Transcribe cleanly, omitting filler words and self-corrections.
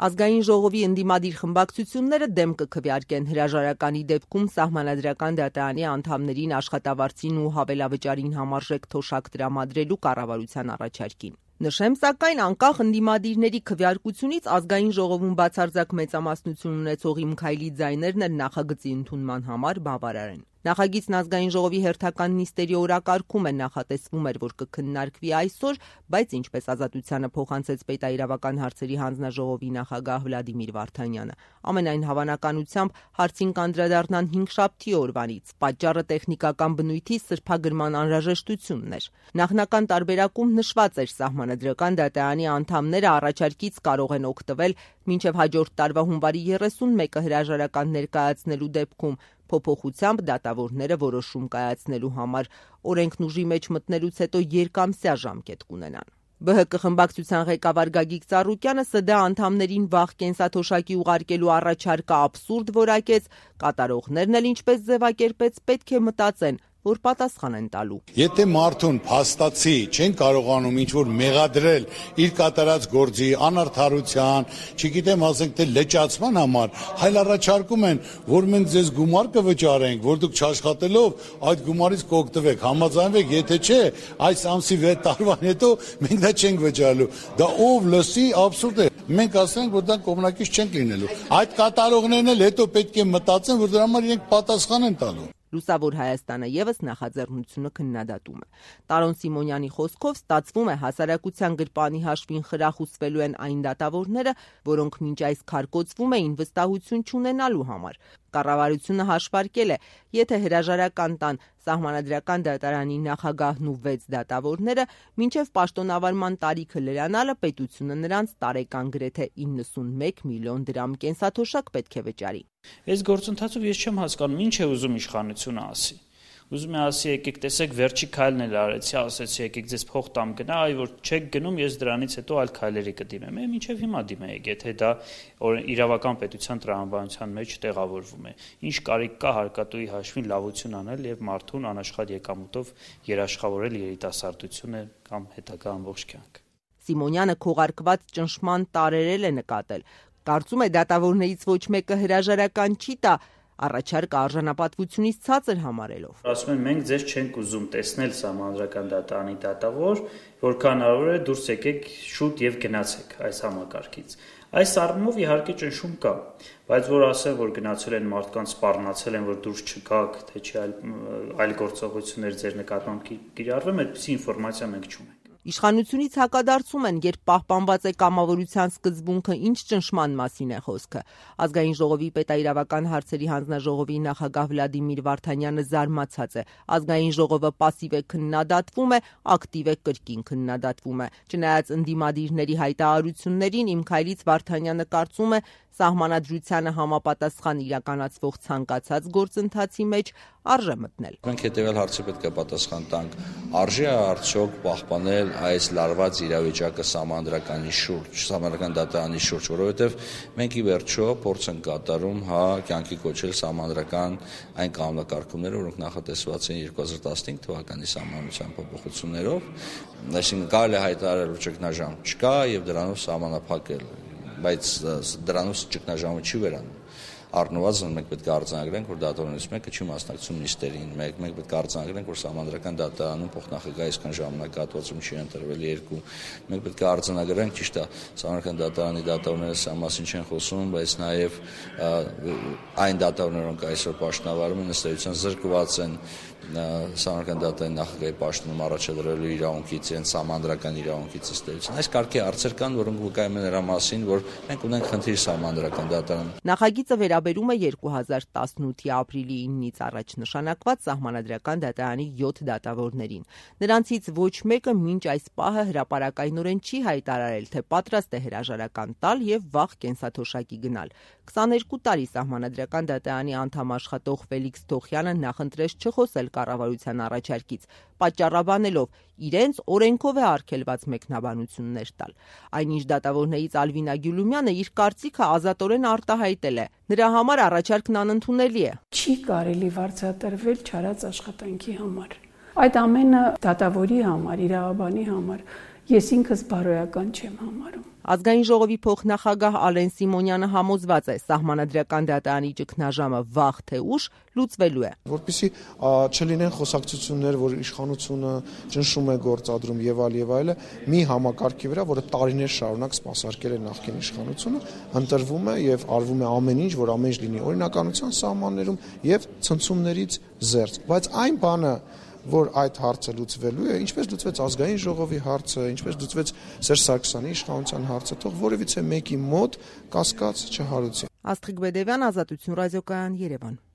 Ազգային ժողովի ընդդիմադիր խմբակցությունները դեմ կքվեարկեն հրաժարականի դեպքում Սահմանադրական դատարանի անդամներին աշխատավարձին ու հավելավճարին համարժեք թոշակ տրամադրելու կառավարության առաջարկին։ Նշեմ, սակայն անկախ ընդդիմադիրների քվեարկությունից Ազգային ժողովում բացարձակ մեծամասնություն ունեցող Իմ քայլի ձայներն էլ նախագծի ընդունման համար բավարար են։ Նախագիծն Ազգային ժողովի հերթական նիստերի օրակարգում է նախատեսվում էր, որ կքննարկվի այսօր, բայց ինչպես Ազատությանը փոխանցեց Պետաիրավական հարցերի հանձնաժողովի նախագահ Վլադիմիր Վարդանյանը, ամենայն հավանականությամբ հարցին կանդրադառնան հինգշաբթի օրվանից։ Պատճառը տեխնիկական բնույթի սրբագրման անհրաժեշտությունն էր։ Նախնական տարբերակում նշված էր Սահմանադրական դատարանի անդամները առաջարկից կարող են օգտվել մինչև հաջորդ տարվա հունվարի 31-ը հրաժարական ներկայացնելու դեպքում փոփոխությամբ դատավորները որոշում կայացնելու համար օրենքն ուժի մեջ մտնելուց հետո երկամսյա ժամկետ կունենան։ ԲՀԿ խմբակցության ղեկավար Գագիկ Ծառուկյանը ՍԴ անդամներին վաղ կենսաթոշակի ուղարկելու առաջարկը աբսուրդ որակեց, կատարողներն էլ ինչպես ձևակերպեց պետք է մտածեն, որ պատասխան են տալու։ Եթե մարդուն փաստացի չեն կարողանում ինչ-որ մեղադրել իր կատարած գործի անարդարության, չգիտեմ, ասենք թե լճացման համար, այլ առաջարկում են, որ մենք ձեզ գումար կվճարենք, որ դուք չաշխատելով այդ գումարից կօգտվեք, համաձայնվեք, եթե չէ, այս ամսի 6 տարվան հետո մենք դա չենք վճարելու։ Դա ով լսի աբսուրդ է։ Մենք ասենք, որ դա կողմնակից չենք լինելու։ Այդ կատարողներն էլ հետո պետք է մտածեն, որ դրա համար իրենք պատասխան են տալու։ Լուսավոր Հայաստանը ևս նախաձեռնությունը քննադատում է։ Տարոն Սիմոնյանի խոսքով ստացվում է հասարակության գրպանի հաշվին խրախուսվելու են այն դատավորները, որոնք մինչ այս քարկոծվում էին վստահություն չունենալու համար։ Կառավարությունը հաշվարկել է, եթե հրաժարական տան Սահմանադրական դատարանի նախագահն ու 6 դատավորները, մինչև պաշտոնավարման տարիքը լրանալը պետությունը նրանց տարեկան գրեթե 91 միլիոն դրամ կենսաթոշակ պետք է վճարի։ Այս գործընթացով ես չեմ հասկանում, ինչ է ուզում իշխանությունը ասի։ Ուզում է ասի, եկեք տեսեք, վերջի քայլն էլ արեցի, ասեցի, եկեք ձեզ փող տամ գնա, այ որ չեք գնում, ես դրանից հետո այլ քայլերի կդիմեմ։ Մինչև հիմա դիմեք, եթե դա իրավական պետության տրամաբանության մեջ տեղավորվում է։ Ինչ կարիք կա հարկատուի հաշվին լավություն անել եւ մարդուն անաշխատ եկամուտով երաշխավորել երիտասարդությունը կամ հետագա ամբողջ կյանք։ Սիմոնյանը քողարկված ճնշման տարերել է նկատել։ Կարծում է դատավորներից ոչ մեկը հրաժարական չի տա, առաջարկը արժանապատվությունից ցածր համարելով։ Ասում են, մենք ձեզ չենք ուզում տեսնել Սահմանադրական դատարանի դատավոր, որքան հնարավոր է դուրս եկեք շուտ եւ գնացեք այս համակարգից։ Այս առումով իհարկե ճնշում կա, բայց որ ասել, որ գնացել են մարդկանց սպառնացել են, որ դուրս չգաք, թե չէ այլ գործողություններ ձեր նկատմամբ կիրառվեն, այդպիսի ինֆորմացիա մենք չունենք։ Իշխանությունից հակադարձում են, երբ պահպանված է կամավորության սկզբունքը, ինչ ճնշման մասին է խոսքը։ Ազգային ժողովի Պետաիրավական հարցերի հանձնաժողովի նախագահ Վլադիմիր Վարդանյանը զարմացած է։ Ազգային ժողովը պասիվ է քննադատվում է, ակտիվ է կրկին քննադատվում է։ Չնայած ընդդիմադիրների հայտարարություններին, Իմ քայլից Վարդանյանը կարծում է, Սահմանադրությանը համապատասխան իրականացվող ցանկացած գործընթացի մեջ արժե մտնել։ Մենք հետևյալ հարցը պետք է պատասխան տանք. արժե է արդյոք պահպանել այս լարված իրավիճակը Սահմանադրականի շուրջ, Սահմանադրական դատարանի շուրջ, որովհետև մենք ի վերջո փորձ ենք կատարում կյանքի կոչել Սահմանադրական այն կանոնակարգումները, որոնք նախատեսված են 2015 թվականի Սահմանադրության փոփոխություններով, այսինքն կարելի է հայտարարել, որ ճգնաժամ չկա եւ դրանով սահմանափակել, բայց դրանով ճգնաժամը չի վերանում։ Առնվազն մենք պետք է արձանագրենք, որ դատավորներից մեկը չի մասնակցում նիստերին, մենք պետք է արձանագրենք, որ Սահմանադրական դատարանում փոխնախագահ այսքան ժամանակահատվածում չի ընտրվել 2, մենք պետք է արձանագրենք, ճիշտ է, Սահմանադրական դատարանի դատավորները սա մասին չեն խոսում, բայց նաև այն դատավորները, որոնք այսօր պաշտոնավարում են, ըստ էության զրկված են Սահմանադրական դատարանի նախագահի պաշտոնում առաջադրելու իրավունքից, իրենց սահմանադրական իրավունքից ըստ էության։ Այս կարգի հարցեր կան, որոնք վկայում են նրա մասին, որ մենք ունենք խնդիր Սահմանադրական դատարանում։ Նախագիծը վերաբերում է 2018-ի ապրիլի 9-ից առաջ նշանակված Սահմանադրական դատարանի 7 դատավորներին։ Նրանցից ոչ մեկը մինչ այս պահը հրապարակայնորեն չի հայտարարել, թե պատրաստ է հրաժարական տալ եւ վաղ կենսաթոշակի գնալ։ 22 տարի Սահմանադրական դատարանի անդամ աշխատող Ֆելիքս Թոխյանը նախընտրեց չխոսել կառավարության առաջարկից, պատճառաբանելով իրենց օրենքով է արգելված մեկնաբանություններ տալ։ Այնինչ դատավորներից Ալվինա Գյուլումյանը իր կարծիքը ազատորեն արտահայտել է։ Նրա համար առաջարկն անընդունելի է։ Չի կարելի վարձատրվել չարած աշխատանքի համար։ Այդ ամենը դատավորի համար, իրավաբանի համար ես ինքս բարոյական չեմ համարում։ Ազգային ժողովի փոխնախագահ Ալեն Սիմոնյանը համոզված է, Սահմանադրական դատարանի ճգնաժամը վաղ թե ուշ լուծվելու է։ Որպեսզի չլինեն խոսակցություններ, որ իշխանությունը ճնշում է գործադրում եւ այլը, մի համակարգի վրա, որը տարիներ շարունակ սպասարկել է նախկին իշխանությունը, ընտրվում է եւ արվում է ամեն ինչ, որ ամեն ինչ լինի օրինականության սահմաններում եւ ցնցումներից զերծ։ Բայց այն բանը, որ այդ հարցը լուծվելու է, ինչպես լուծվեց ազգային ժողովի հարցը, ինչպես լուծվեց Սերժ Սարգսյանի իշխանության հարցը, թող որևիցե մեկի մոտ կասկած չհարուցի։ Աստղիկ Բեդևյան, Ազատություն ռադիոկայան, Երևան։